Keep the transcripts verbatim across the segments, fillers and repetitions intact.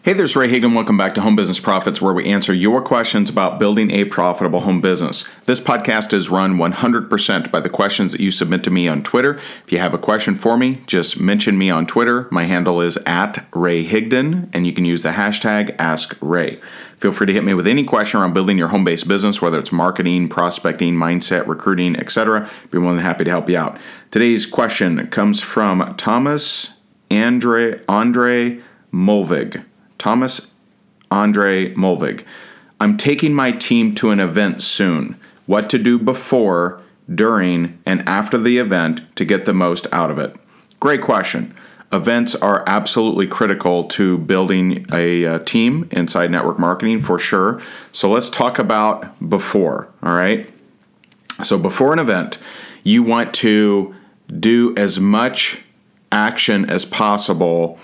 Hey, there's Ray Higdon. Welcome back to Home Business Profits, where we answer your questions about building a profitable home business. This podcast is run one hundred percent by the questions that you submit to me on Twitter. If you have a question for me, just mention me on Twitter. My handle is at Ray Higdon, and you can use the hashtag AskRay. Feel free to hit me with any question around building your home-based business, whether it's marketing, prospecting, mindset, recruiting, et cetera. I'd be more than happy to help you out. Today's question comes from Thomas Andre Andre Mulvig. Thomas Andre Mulvig. I'm taking my team to an event soon. What to do before, during, and after the event to get the most out of it? Great question. Events are absolutely critical to building a, a team inside network marketing for sure. So let's talk about before, all right? So before an event, you want to do as much action as possible.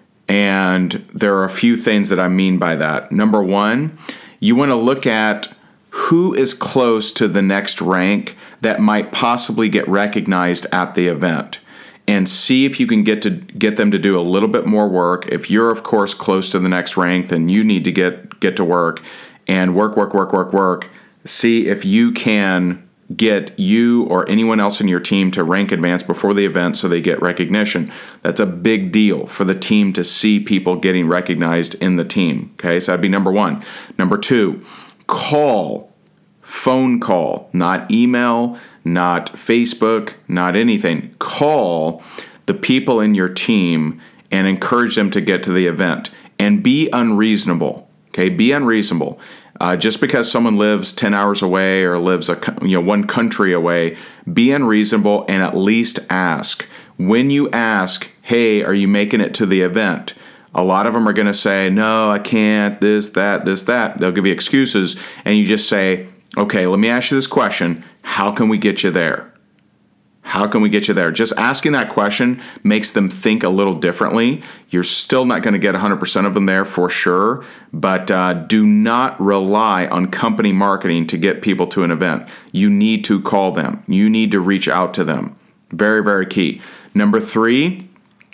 And there are a few things that I mean by that. Number one, you want to look at who is close to the next rank that might possibly get recognized at the event, and see if you can get to get them to do a little bit more work. If you're, of course, close to the next rank, then you need to get get to work and work, work, work, work, work. See if you can get you or anyone else in your team to rank advance before the event so they get recognition. That's a big deal for the team to see people getting recognized in the team. Okay, so that'd be number one. Number two, call, phone call, not email, not Facebook, not anything. Call the people in your team and encourage them to get to the event. And be unreasonable. Okay, be unreasonable. Uh, just because someone lives ten hours away or lives a you know one country away, be unreasonable and at least ask. When you ask, hey, are you making it to the event? A lot of them are going to say, no, I can't, this, that, this, that. They'll give you excuses, and you just say, okay, let me ask you this question. How can we get you there? How can we get you there? Just asking that question makes them think a little differently. You're still not going to get one hundred percent of them there for sure, but uh, do not rely on company marketing to get people to an event. You need to call them. You need to reach out to them. Very, very key. Number three,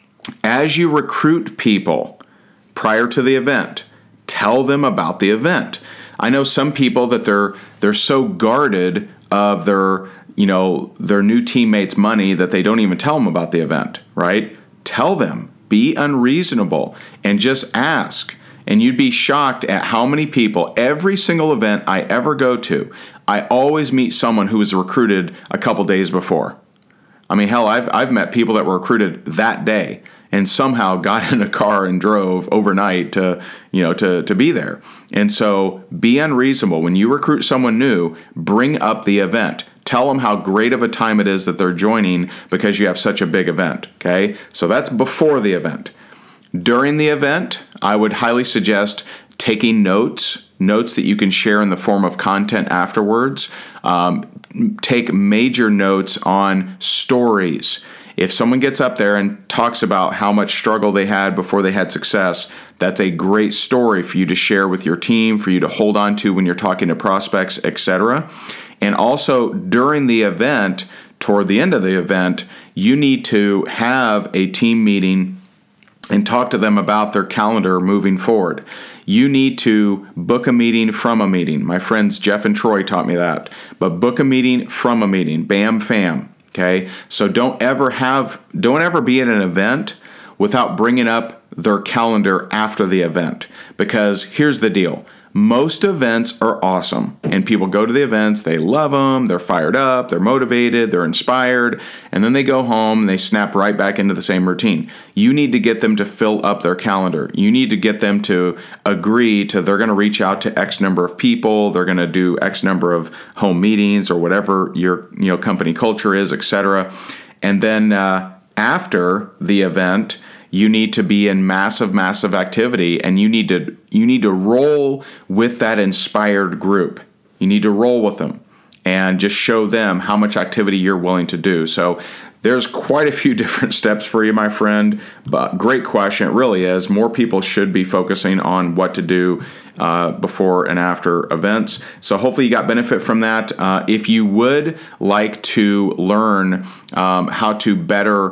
as you recruit people prior to the event, tell them about the event. I know some people that they're they're so guarded of their you know, their new teammates' money that they don't even tell them about the event, right? Tell them, be unreasonable, and just ask. And you'd be shocked at how many people, every single event I ever go to, I always meet someone who was recruited a couple days before. I mean, hell, I've I've met people that were recruited that day and somehow got in a car and drove overnight to, you know, to, to be there. And so be unreasonable. When you recruit someone new, bring up the event. Tell them how great of a time it is that they're joining because you have such a big event, okay? So that's before the event. During the event, I would highly suggest taking notes, notes that you can share in the form of content afterwards. Um, take major notes on stories. If someone gets up there and talks about how much struggle they had before they had success, that's a great story for you to share with your team, for you to hold on to when you're talking to prospects, et cetera. And also during the event, toward the end of the event, you need to have a team meeting and talk to them about their calendar moving forward. You need to book a meeting from a meeting. My friends Jeff and Troy taught me that. But book a meeting from a meeting. Bam, fam. Okay? So don't ever have, don't ever be at an event without bringing up their calendar after the event. Because here's the deal. Most events are awesome, and people go to the events, they love them, they're fired up, they're motivated, they're inspired, and then they go home and they snap right back into the same routine. You need to get them to fill up their calendar. You need to get them to agree to they're going to reach out to X number of people, they're going to do X number of home meetings or whatever your you know company culture is, et cetera. And then uh, after the event, you need to be in massive, massive activity, and you need to you need to roll with that inspired group. You need to roll with them and just show them how much activity you're willing to do. So there's quite a few different steps for you, my friend, but great question. It really is. More people should be focusing on what to do uh, before and after events. So hopefully you got benefit from that. Uh, if you would like to learn um, how to better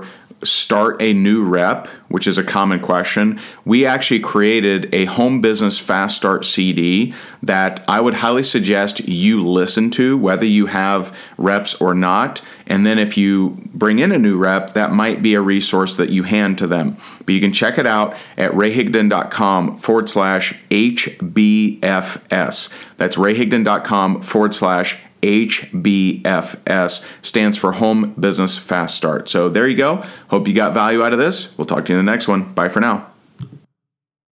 start a new rep, which is a common question, we actually created a home business fast start C D that I would highly suggest you listen to, whether you have reps or not. And then if you bring in a new rep, that might be a resource that you hand to them. But you can check it out at rayhigdon.com forward slash HBFS. That's rayhigdon.com forward slash H B F S, stands for Home Business Fast Start. So there you go. Hope you got value out of this. We'll talk to you in the next one. Bye for now.